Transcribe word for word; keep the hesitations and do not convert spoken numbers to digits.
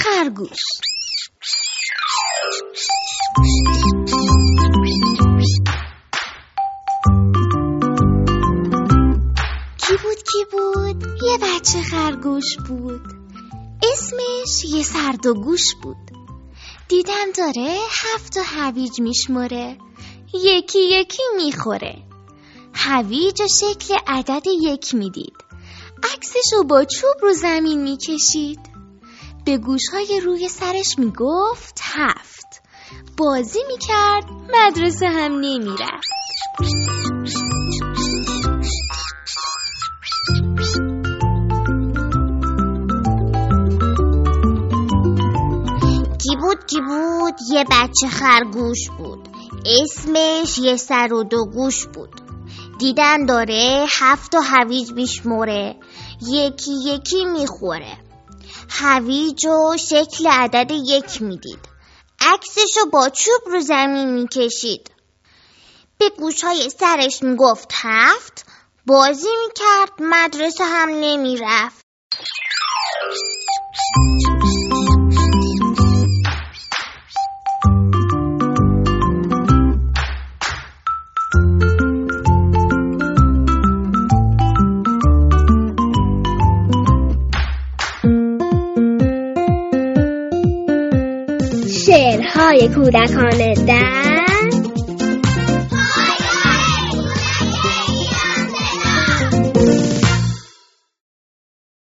خرگوش. کی بود کی بود؟ یه بچه خرگوش بود. اسمش یه سرد و گوش بود. دیدم داره هفت تا هویج میشمره، یکی یکی میخوره. هویج و شکل عدد یک میدید، عکسشو با چوب رو زمین میکشید. به گوشهای روی سرش میگفت هفت. بازی میکرد، مدرسه هم نمیرفت. کی بود کی بود؟ یه بچه خرگوش بود. اسمش یه سر و دو گوش بود. دیدن داره هفت تا هویج میشمره، یکی یکی میخوره. هویج و شکل عدد یک میدید، عکسشو با چوب رو زمین میکشید. به گوشهای سرش میگفت هفت. بازی میکرد، مدرسه هم نمیرفت. شعرهای کودکانه در